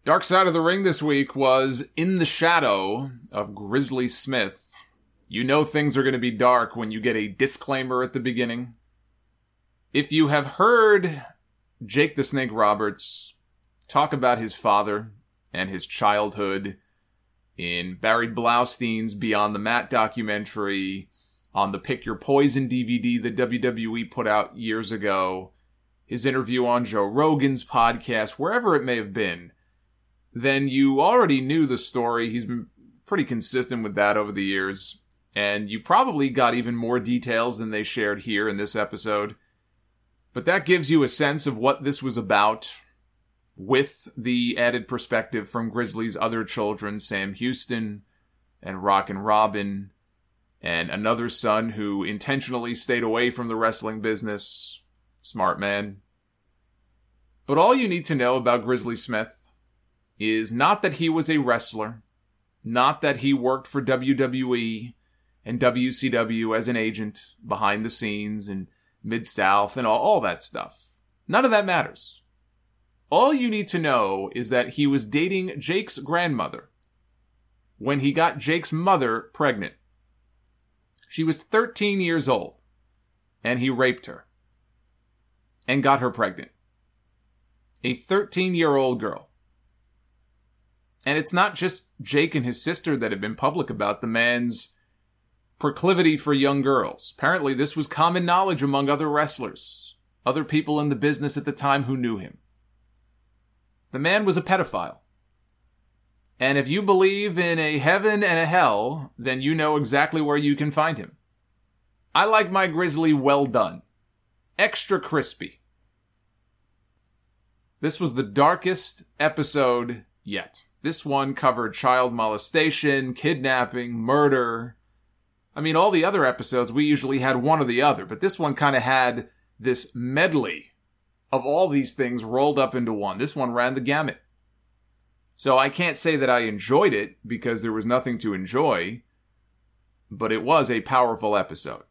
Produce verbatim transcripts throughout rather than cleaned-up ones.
Dark Side of the Ring this week was In the Shadow of Grizzly Smith. You know things are going to be dark when you get a disclaimer at the beginning. If you have heard Jake the Snake Roberts talk about his father and his childhood in Barry Blaustein's Beyond the Mat documentary, on the Pick Your Poison D V D that W W E put out years ago, his interview on Joe Rogan's podcast, wherever it may have been, then you already knew the story. He's been pretty consistent with that over the years. And you probably got even more details than they shared here in this episode. But that gives you a sense of what this was about, with the added perspective from Grizzly's other children, Sam Houston and Rockin' Robin, and another son who intentionally stayed away from the wrestling business. Smart man. But all you need to know about Grizzly Smith is not that he was a wrestler, not that he worked for W W E and W C W as an agent behind the scenes and Mid-South and all, all that stuff. None of that matters. All you need to know is that he was dating Jake's grandmother when he got Jake's mother pregnant. She was thirteen years old, and he raped her and got her pregnant. A thirteen-year-old girl. And it's not just Jake and his sister that have been public about the man's proclivity for young girls. Apparently, this was common knowledge among other wrestlers, other people in the business at the time who knew him. The man was a pedophile. And if you believe in a heaven and a hell, then you know exactly where you can find him. I like my Grizzly well done. Extra crispy. This was the darkest episode yet. This one covered child molestation, kidnapping, murder. I mean, all the other episodes, we usually had one or the other, but this one kind of had this medley of all these things rolled up into one. This one ran the gamut. So I can't say that I enjoyed it because there was nothing to enjoy, but it was a powerful episode.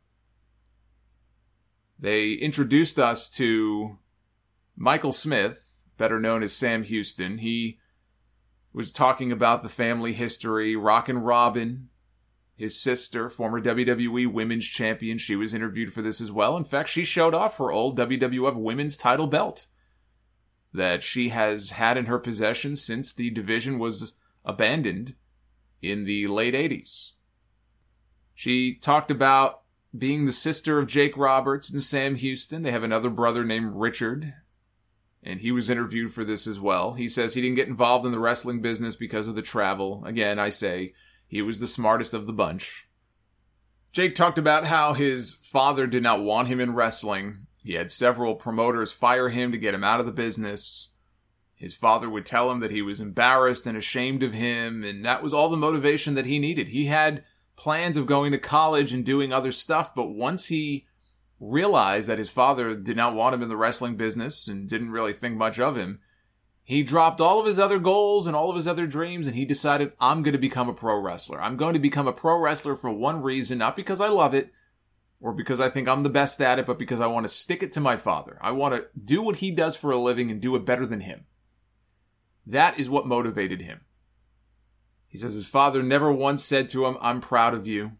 They introduced us to Michael Smith, better known as Sam Houston. He was talking about the family history. Rockin' Robin, his sister, former W W E Women's Champion, she was interviewed for this as well. In fact, she showed off her old W W F Women's title belt that she has had in her possession since the division was abandoned in the late eighties. She talked about being the sister of Jake Roberts and Sam Houston. They have another brother named Richard, and he was interviewed for this as well. He says he didn't get involved in the wrestling business because of the travel. Again, I say he was the smartest of the bunch. Jake talked about how his father did not want him in wrestling. He had several promoters fire him to get him out of the business. His father would tell him that he was embarrassed and ashamed of him, and that was all the motivation that he needed. He had plans of going to college and doing other stuff, but once he realized that his father did not want him in the wrestling business and didn't really think much of him, he dropped all of his other goals and all of his other dreams, and he decided, I'm going to become a pro wrestler. I'm going to become a pro wrestler for one reason, not because I love it or because I think I'm the best at it, but because I want to stick it to my father. I want to do what he does for a living and do it better than him. That is what motivated him. He says his father never once said to him, I'm proud of you.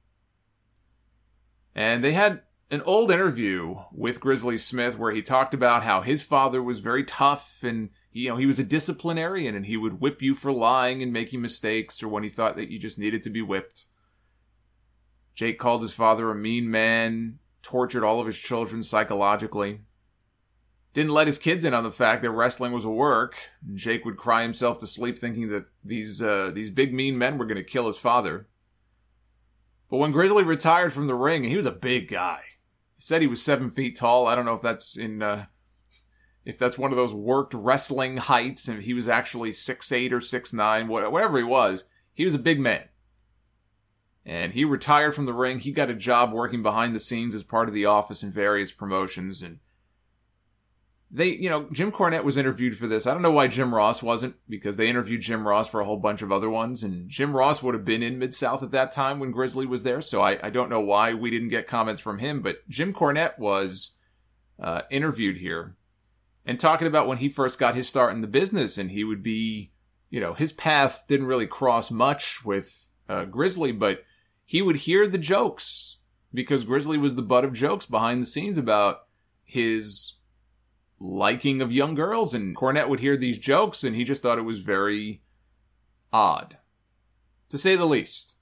And they had an old interview with Grizzly Smith where he talked about how his father was very tough and, you know, he was a disciplinarian and he would whip you for lying and making mistakes or when he thought that you just needed to be whipped. Jake called his father a mean man, tortured all of his children psychologically. Didn't let his kids in on the fact that wrestling was a work. And Jake would cry himself to sleep thinking that these uh, these big mean men were going to kill his father. But when Grizzly retired from the ring, and he was a big guy. He said he was seven feet tall. I don't know if that's in uh, if that's one of those worked wrestling heights, and he was actually six eight or six nine, whatever he was. He was a big man. And he retired from the ring. He got a job working behind the scenes as part of the office in various promotions. And they, you know, Jim Cornette was interviewed for this. I don't know why Jim Ross wasn't, because they interviewed Jim Ross for a whole bunch of other ones. And Jim Ross would have been in Mid-South at that time when Grizzly was there. So I, I don't know why we didn't get comments from him. But Jim Cornette was uh, interviewed here. and talking about when he first got his start in the business, and he would be, you know, his path didn't really cross much with uh, Grizzly, but he would hear the jokes because Grizzly was the butt of jokes behind the scenes about his liking of young girls, and Cornette would hear these jokes, and he just thought it was very odd, to say the least.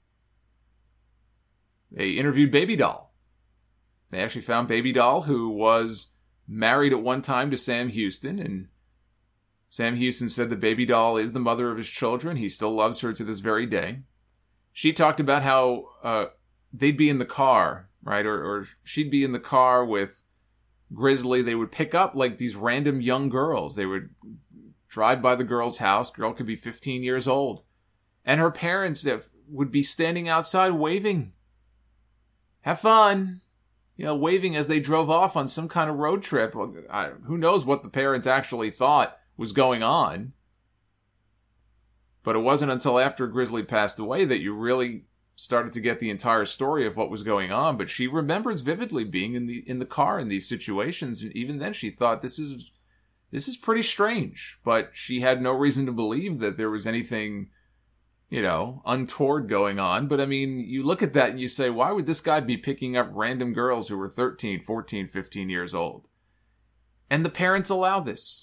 They interviewed Baby Doll. They actually found Baby Doll, who was married at one time to Sam Houston, and Sam Houston said that Baby Doll is the mother of his children. He still loves her to this very day. She talked about how uh, they'd be in the car, right? Or, or she'd be in the car with Grizzly. They would pick up like these random young girls. They would drive by the girl's house. Girl could be fifteen years old. And her parents would be standing outside waving. Have fun. You know, waving as they drove off on some kind of road trip. I, who knows what the parents actually thought was going on. But it wasn't until after Grizzly passed away that you really started to get the entire story of what was going on. But she remembers vividly being in the in the car in these situations, and even then she thought this is this is pretty strange. But she had no reason to believe that there was anything, you know, untoward going on. But I mean, you look at that and you say, why would this guy be picking up random girls who were thirteen, fourteen, fifteen years old? And the parents allow this.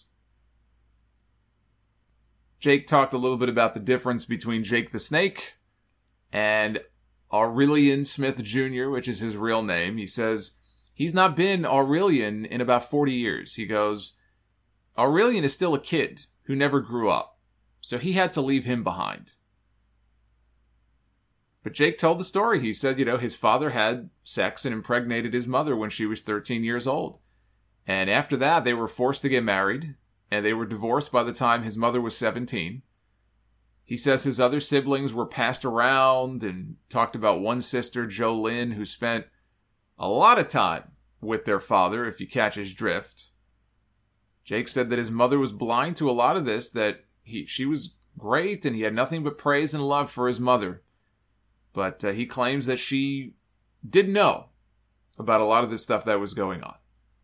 Jake talked a little bit about the difference between Jake the Snake and Aurelian Smith Junior, which is his real name. He says he's not been Aurelian in about forty years. He goes, Aurelian is still a kid who never grew up, so he had to leave him behind. But Jake told the story. He said, you know, his father had sex and impregnated his mother when she was thirteen years old. And after that, they were forced to get married, and they were divorced by the time his mother was seventeen. He says his other siblings were passed around, and talked about one sister, Jolynn, who spent a lot of time with their father, if you catch his drift. Jake said that his mother was blind to a lot of this, that he she was great, and he had nothing but praise and love for his mother. But uh, he claims that she didn't know about a lot of this stuff that was going on.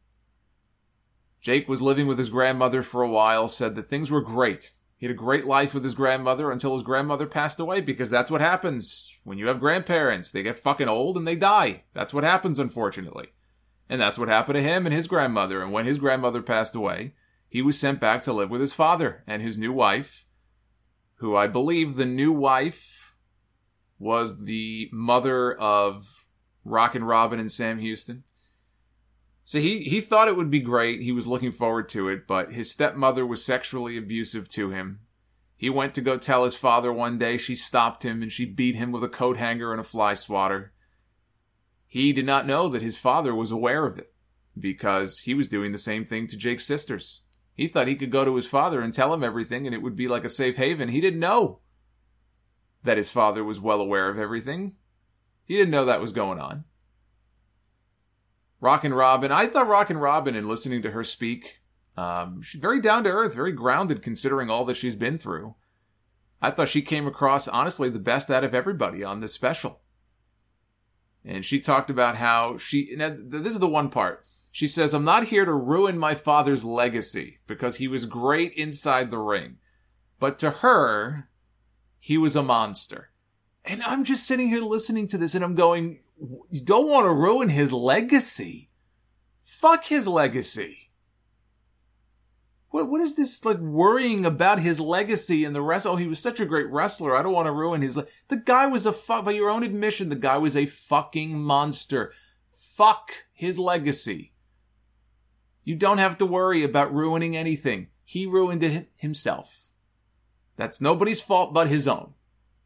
Jake was living with his grandmother for a while, said that things were great. He had a great life with his grandmother until his grandmother passed away, because that's what happens when you have grandparents. They get fucking old and they die. That's what happens, unfortunately. And that's what happened to him and his grandmother. And when his grandmother passed away, he was sent back to live with his father and his new wife, who I believe the new wife was the mother of Rockin' Robin and Sam Houston. So he, he thought it would be great. He was looking forward to it, but his stepmother was sexually abusive to him. He went to go tell his father one day. She stopped him and she beat him with a coat hanger and a fly swatter. He did not know that his father was aware of it, because he was doing the same thing to Jake's sisters. He thought he could go to his father and tell him everything and it would be like a safe haven. He didn't know that his father was well aware of everything. He didn't know that was going on. Rockin' Robin, I thought Rockin' Robin, in listening to her speak, um, she's very down to earth, very grounded considering all that she's been through. I thought she came across, honestly, the best out of everybody on this special. And she talked about how she, now, this is the one part. She says, I'm not here to ruin my father's legacy because he was great inside the ring. But to her, he was a monster. And I'm just sitting here listening to this and I'm going, you don't want to ruin his legacy. Fuck his legacy. What what is this, like, worrying about his legacy and the rest? Oh, he was such a great wrestler. I don't want to ruin his le-. The guy was a fuck, by your own admission, the guy was a fucking monster. Fuck his legacy. You don't have to worry about ruining anything. He ruined it himself. That's nobody's fault but his own.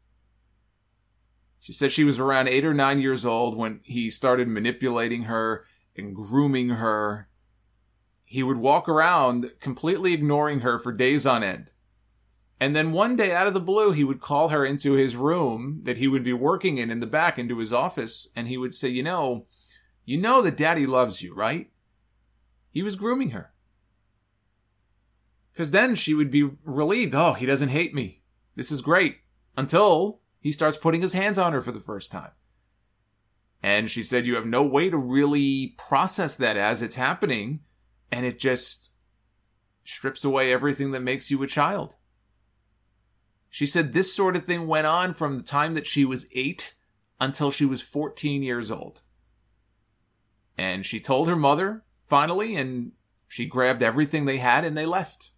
She said she was around eight or nine years old when he started manipulating her and grooming her. He would walk around completely ignoring her for days on end. And then one day, out of the blue, he would call her into his room that he would be working in in the back, into his office, and he would say, you know, you know that Daddy loves you, right? He was grooming her. Because then she would be relieved. Oh, he doesn't hate me. This is great. Until he starts putting his hands on her for the first time. And she said you have no way to really process that as it's happening. And it just, strips away everything that makes you a child. She said this sort of thing went on from the time that she was eight until she was fourteen years old. And she told her mother, finally, and she grabbed everything they had and they left.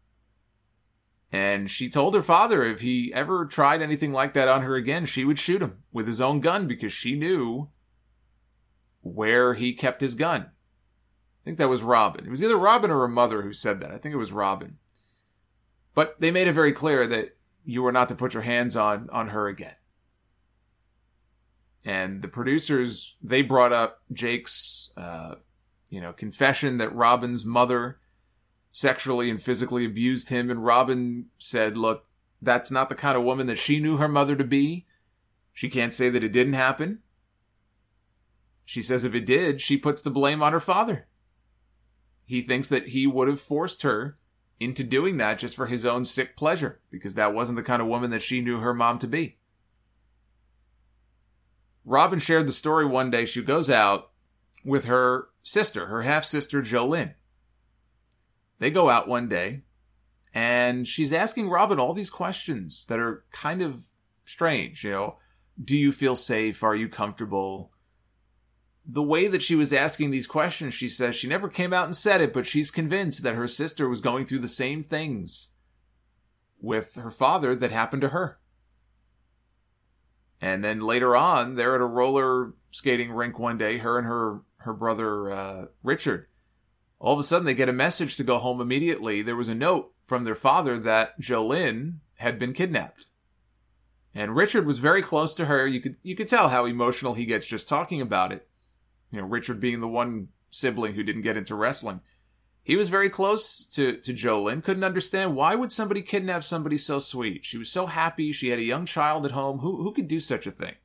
And she told her father if he ever tried anything like that on her again, she would shoot him with his own gun because she knew where he kept his gun. I think that was Robin. It was either Robin or her mother who said that. I think it was Robin. But they made it very clear that you were not to put your hands on, on her again. And the producers, they brought up Jake's, uh, you know, confession that Robin's mother sexually and physically abused him. And Robin said, look, that's not the kind of woman that she knew her mother to be. She can't say that it didn't happen. She says if it did, she puts the blame on her father. He thinks that he would have forced her into doing that just for his own sick pleasure, because that wasn't the kind of woman that she knew her mom to be. Robin shared the story one day. She goes out with her sister, her half-sister, Jolynn. They go out one day, and she's asking Robin all these questions that are kind of strange. You know, do you feel safe? Are you comfortable? The way that she was asking these questions, she says she never came out and said it, but she's convinced that her sister was going through the same things with her father that happened to her. And then later on, they're at a roller skating rink one day, her and her, her brother, uh, Richard. All of a sudden, they get a message to go home immediately. There was a note from their father that Jolynn had been kidnapped. And Richard was very close to her. You could, you could tell how emotional he gets just talking about it. You know, Richard being the one sibling who didn't get into wrestling. He was very close to, to Jolynn, couldn't understand why would somebody kidnap somebody so sweet. She was so happy. She had a young child at home. Who, who could do such a thing?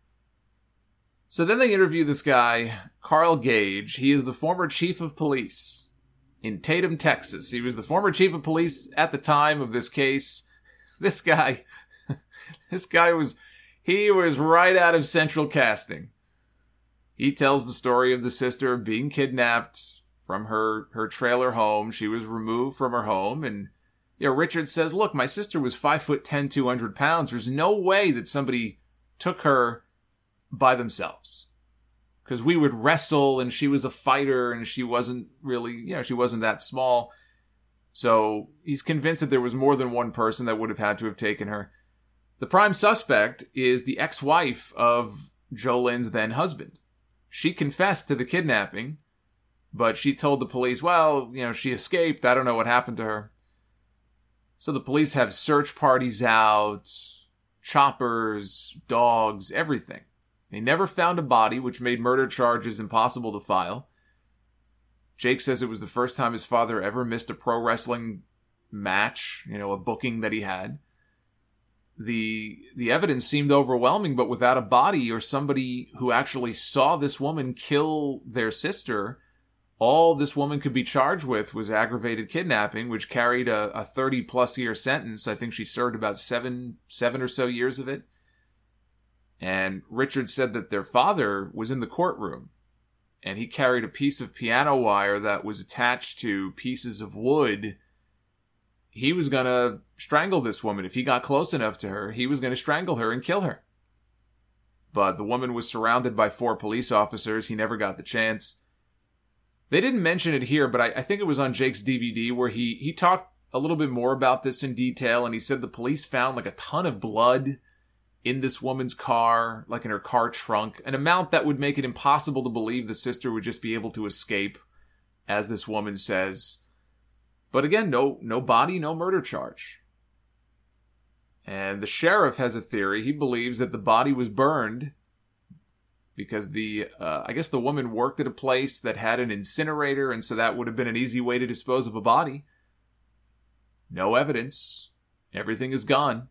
So then they interview this guy, Carl Gage. He is the former chief of police in Tatum, Texas. He was the former chief of police at the time of this case. This guy, this guy was, he was right out of Central Casting. He tells the story of the sister being kidnapped from her, her trailer home. She was removed from her home. And, you know, Richard says, look, my sister was five foot ten, two hundred pounds. There's no way that somebody took her by themselves. Because we would wrestle and she was a fighter and she wasn't really, you know, she wasn't that small. So he's convinced that there was more than one person that would have had to have taken her. The prime suspect is the ex-wife of Jolynn's then husband. She confessed to the kidnapping, but she told the police, well, you know, she escaped. I don't know what happened to her. So the police have search parties out, choppers, dogs, everything. They never found a body, which made murder charges impossible to file. Jake says it was the first time his father ever missed a pro wrestling match, you know, a booking that he had. The the evidence seemed overwhelming, but without a body or somebody who actually saw this woman kill their sister, all this woman could be charged with was aggravated kidnapping, which carried a, a thirty-plus year sentence. I think she served about seven, seven or so years of it. And Richard said that their father was in the courtroom, and he carried a piece of piano wire that was attached to pieces of wood. He was going to strangle this woman. If he got close enough to her, he was going to strangle her and kill her. But the woman was surrounded by four police officers. He never got the chance. They didn't mention it here, but I, I think it was on Jake's D V D where he, he talked a little bit more about this in detail. And he said the police found like a ton of blood in this woman's car, like in her car trunk, an amount that would make it impossible to believe the sister would just be able to escape, as this woman says. But again, no no body, no murder charge. And the sheriff has a theory. He believes that the body was burned because the, uh, I guess the woman worked at a place that had an incinerator, and so that would have been an easy way to dispose of a body. No evidence. Everything is gone.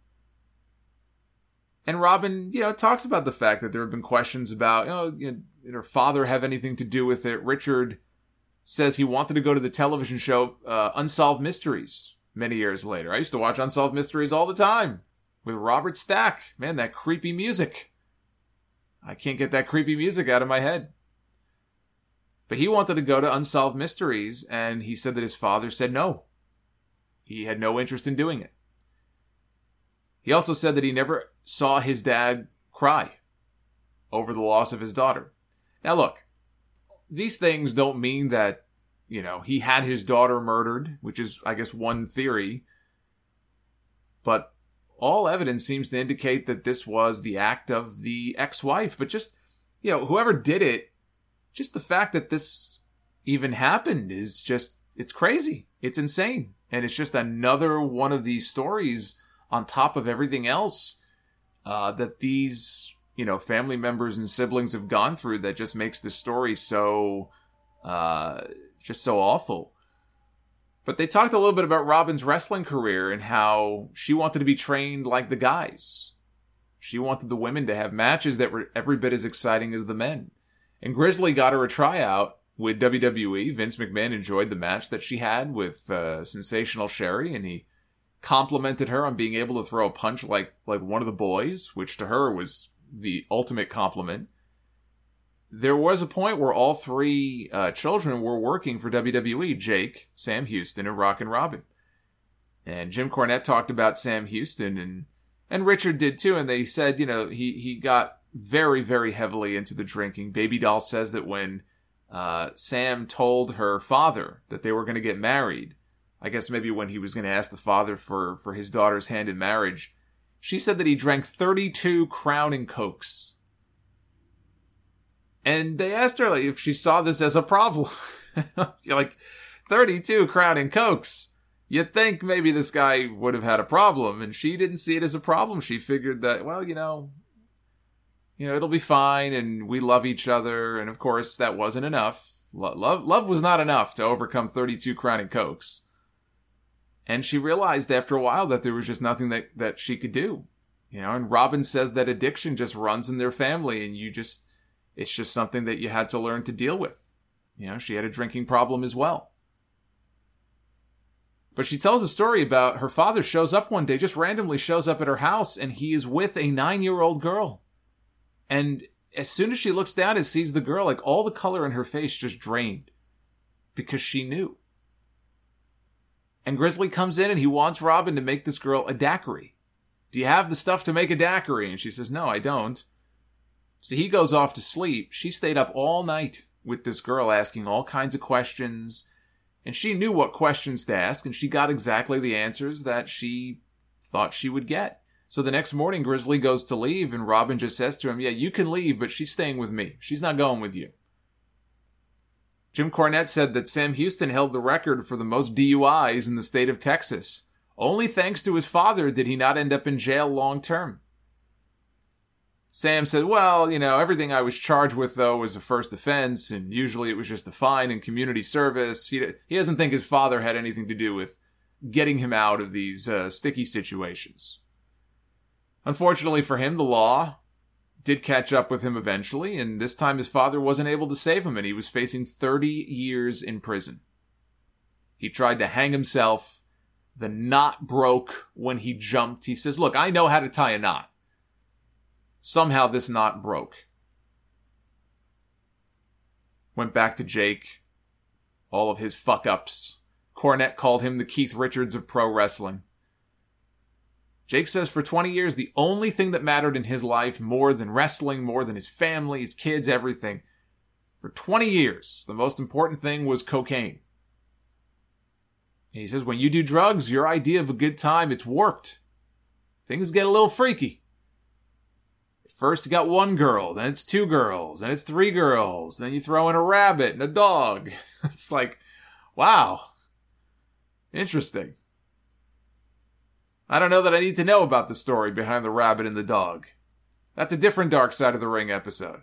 And Robin, you know, talks about the fact that there have been questions about, you know, you know, did her father have anything to do with it? Richard says he wanted to go to the television show uh, Unsolved Mysteries many years later. I used to watch Unsolved Mysteries all the time with Robert Stack. Man, that creepy music. I can't get that creepy music out of my head. But he wanted to go to Unsolved Mysteries, and he said that his father said no. he had no interest in doing it. He also said that he never saw his dad cry over the loss of his daughter. Now look, these things don't mean that, you know, he had his daughter murdered, which is, I guess, one theory. But all evidence seems to indicate that this was the act of the ex-wife. But just, you know, whoever did it, just the fact that this even happened is just, it's crazy. It's insane. And it's just another one of these stories on top of everything else uh, that these, you know, family members and siblings have gone through that just makes the story so, uh, just so awful. But they talked a little bit about Robin's wrestling career and how she wanted to be trained like the guys. She wanted the women to have matches that were every bit as exciting as the men. And Grizzly got her a tryout with W W E. Vince McMahon enjoyed the match that she had with uh, Sensational Sherry, and he complimented her on being able to throw a punch like, like one of the boys, which to her was the ultimate compliment. There was a point where all three uh, children were working for W W E, Jake, Sam Houston, and Rockin' Robin. And Jim Cornette talked about Sam Houston, and and Richard did too, and they said, you know, he, he got very, very heavily into the drinking. Baby Doll says that when uh, Sam told her father that they were going to get married, I guess maybe when he was going to ask the father for, for his daughter's hand in marriage, she said that he drank thirty-two Crown and Cokes. And they asked her like, if she saw this as a problem. You're like, thirty-two Crown and Cokes. You'd think maybe this guy would have had a problem. And she didn't see it as a problem. She figured that, well, you know, you know, it'll be fine. And we love each other. And of course, that wasn't enough. Lo- love, love was not enough to overcome thirty-two Crown and Cokes. And she realized after a while that there was just nothing that, that she could do. You know, and Robin says that addiction just runs in their family, and you just, it's just something that you had to learn to deal with. You know, she had a drinking problem as well. But she tells a story about her father shows up one day, just randomly shows up at her house, and he is with a nine-year-old girl. And as soon as she looks down and sees the girl, like all the color in her face just drained. Because she knew. And Grizzly comes in and he wants Robin to make this girl a daiquiri. Do you have the stuff to make a daiquiri? And she says, no, I don't. So he goes off to sleep. She stayed up all night with this girl asking all kinds of questions. And she knew what questions to ask, and she got exactly the answers that she thought she would get. So the next morning, Grizzly goes to leave, and Robin just says to him, yeah, you can leave, but she's staying with me. She's not going with you. Jim Cornette said that Sam Houston held the record for the most D U Is in the state of Texas. Only thanks to his father did he not end up in jail long term. Sam said, well, you know, everything I was charged with, though, was a first offense, and usually it was just a fine and community service. He, he doesn't think his father had anything to do with getting him out of these uh, sticky situations. Unfortunately for him, the law did catch up with him eventually, and this time his father wasn't able to save him, and he was facing thirty years in prison. He tried to hang himself. The knot broke when he jumped. He says, look, I know how to tie a knot. Somehow this knot broke. Went back to Jake. All of his fuck-ups. Cornette called him the Keith Richards of pro wrestling. Jake says for twenty years, the only thing that mattered in his life more than wrestling, more than his family, his kids, everything. For twenty years, the most important thing was cocaine. And he says, when you do drugs, your idea of a good time, it's warped. Things get a little freaky. First you got one girl, then it's two girls, then it's three girls, then you throw in a rabbit and a dog. It's like, wow. Interesting. I don't know that I need to know about the story behind the rabbit and the dog. That's a different Dark Side of the Ring episode.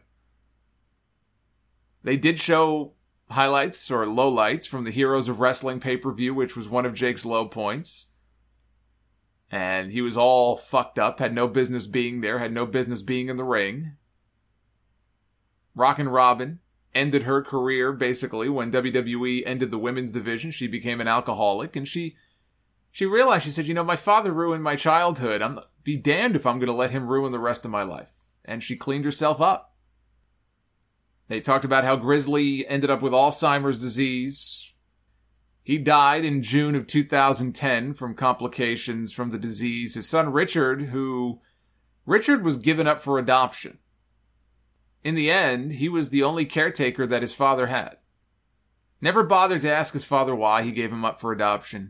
They did show highlights or lowlights from the Heroes of Wrestling pay-per-view, which was one of Jake's low points. And he was all fucked up, had no business being there, had no business being in the ring. Rockin' Robin ended her career, basically, when W W E ended the women's division. She became an alcoholic, and she she realized, she said, you know, my father ruined my childhood. I'm be damned if I'm going to let him ruin the rest of my life. And she cleaned herself up. They talked about how Grizzly ended up with Alzheimer's disease. He died in June of two thousand ten from complications from the disease. His son Richard, who... Richard was given up for adoption. In the end, he was the only caretaker that his father had. Never bothered to ask his father why he gave him up for adoption.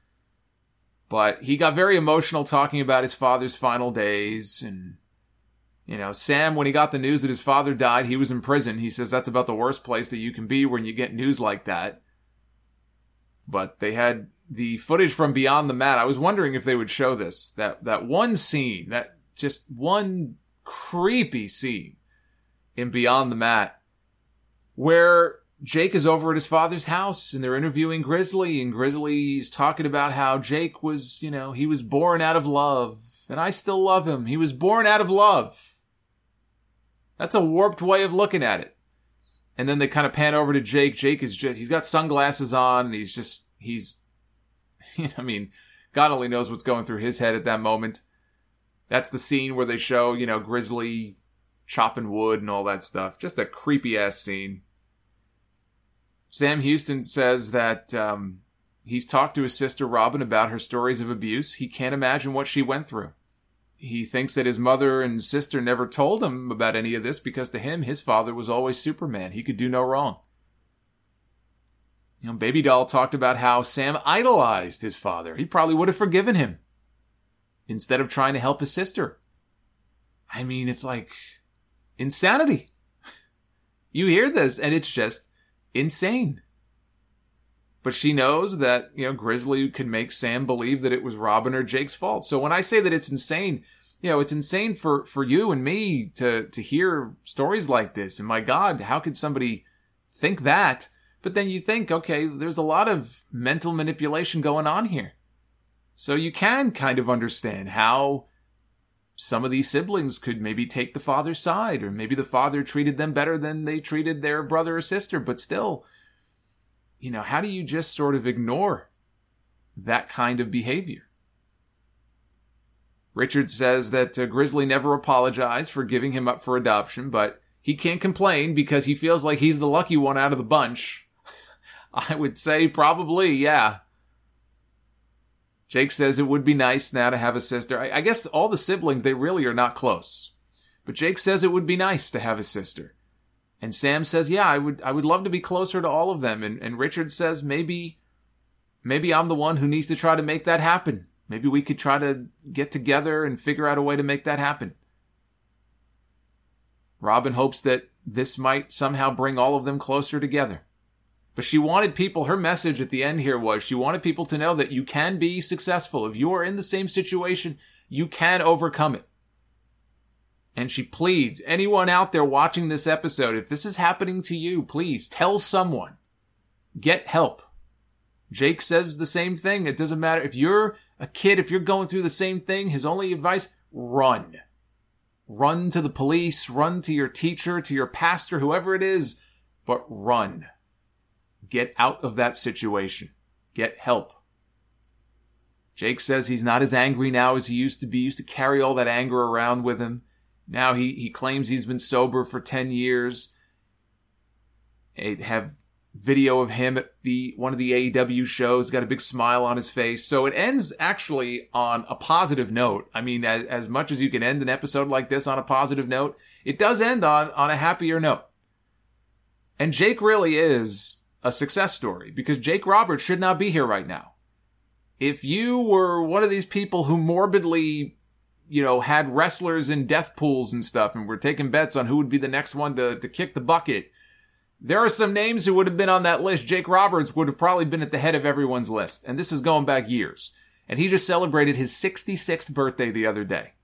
But he got very emotional talking about his father's final days. And, you know, Sam, when he got the news that his father died, he was in prison. He says that's about the worst place that you can be when you get news like that. But they had the footage from Beyond the Mat. I was wondering if they would show this. That, that one scene, that just one creepy scene in Beyond the Mat where Jake is over at his father's house and they're interviewing Grizzly, and Grizzly's talking about how Jake was, you know, he was born out of love, and I still love him. He was born out of love. That's a warped way of looking at it. And then they kind of pan over to Jake. Jake is just, he's got sunglasses on, and he's just, he's, you know, I mean, God only knows what's going through his head at that moment. That's the scene where they show, you know, Grizzly chopping wood and all that stuff. Just a creepy ass scene. Sam Houston says that um, he's talked to his sister Robin about her stories of abuse. He can't imagine what she went through. He thinks that his mother and sister never told him about any of this because to him, his father was always Superman. He could do no wrong. You know, Baby Doll talked about how Sam idolized his father. He probably would have forgiven him instead of trying to help his sister. I mean, it's like insanity. You hear this and it's just insane. But she knows that, you know, Grizzly can make Sam believe that it was Robin or Jake's fault. So when I say that it's insane, you know, it's insane for, for you and me to, to hear stories like this. And my God, how could somebody think that? But then you think, okay, there's a lot of mental manipulation going on here. So you can kind of understand how some of these siblings could maybe take the father's side, or maybe the father treated them better than they treated their brother or sister. But still, you know, how do you just sort of ignore that kind of behavior? Richard says that uh, Grizzly never apologized for giving him up for adoption, but he can't complain because he feels like he's the lucky one out of the bunch. I would say probably, yeah. Jake says it would be nice now to have a sister. I, I guess all the siblings, they really are not close. But Jake says it would be nice to have a sister. And Sam says, yeah, I would I would love to be closer to all of them. And, and Richard says, maybe, maybe I'm the one who needs to try to make that happen. Maybe we could try to get together and figure out a way to make that happen. Robin hopes that this might somehow bring all of them closer together. But she wanted people, her message at the end here was, she wanted people to know that you can be successful. If you are in the same situation, you can overcome it. And she pleads, anyone out there watching this episode, if this is happening to you, please tell someone. Get help. Jake says the same thing. It doesn't matter. If you're a kid, if you're going through the same thing, his only advice, run. Run to the police, run to your teacher, to your pastor, whoever it is, but run. Get out of that situation. Get help. Jake says he's not as angry now as he used to be. He used to carry all that anger around with him. Now he, he claims he's been sober for ten years. They have video of him at the one of the A E W shows, got a big smile on his face. So it ends actually on a positive note. I mean, as, as much as you can end an episode like this on a positive note, it does end on, on a happier note. And Jake really is a success story, because Jake Roberts should not be here right now. If you were one of these people who morbidly, you know, had wrestlers in death pools and stuff and were taking bets on who would be the next one to, to kick the bucket, there are some names who would have been on that list. Jake Roberts would have probably been at the head of everyone's list. And this is going back years. And he just celebrated his sixty-sixth birthday the other day.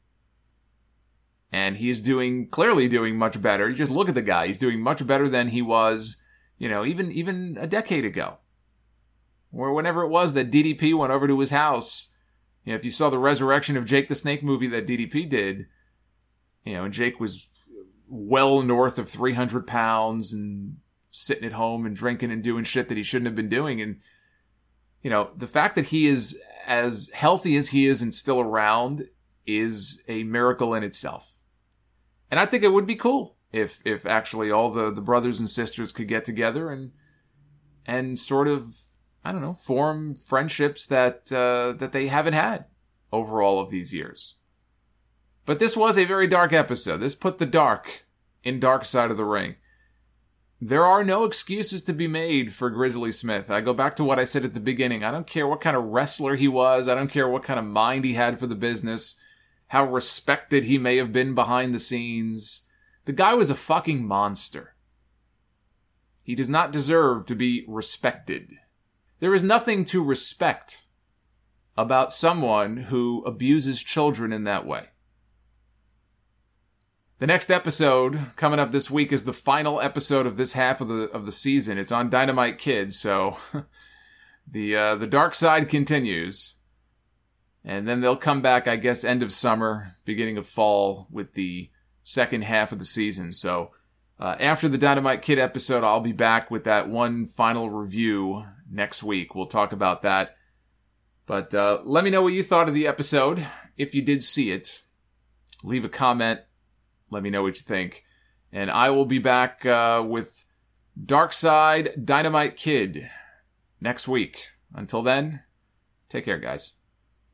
And he's doing, clearly doing much better. You just look at the guy. He's doing much better than he was, you know, even, even a decade ago. Or whenever it was that D D P went over to his house. You know, if you saw the Resurrection of Jake the Snake movie that D D P did, you know, and Jake was well north of three hundred pounds and sitting at home and drinking and doing shit that he shouldn't have been doing. And, you know, the fact that he is as healthy as he is and still around is a miracle in itself. And I think it would be cool if, if actually all the, the brothers and sisters could get together and, and sort of I don't know, form friendships that uh, that they haven't had over all of these years. But this was a very dark episode. This put the dark in Dark Side of the Ring. There are no excuses to be made for Grizzly Smith. I go back to what I said at the beginning. I don't care what kind of wrestler he was. I don't care what kind of mind he had for the business. How respected he may have been behind the scenes. The guy was a fucking monster. He does not deserve to be respected. There is nothing to respect about someone who abuses children in that way. The next episode coming up this week is the final episode of this half of the of the season. It's on Dynamite Kid, so the uh, the dark side continues. And then they'll come back, I guess, end of summer, beginning of fall with the second half of the season. So uh, after the Dynamite Kid episode, I'll be back with that one final review next week. We'll talk about that. But uh, let me know what you thought of the episode. If you did see it, leave a comment. Let me know what you think. And I will be back uh, with Dark Side Dynamite Kid next week. Until then, take care, guys.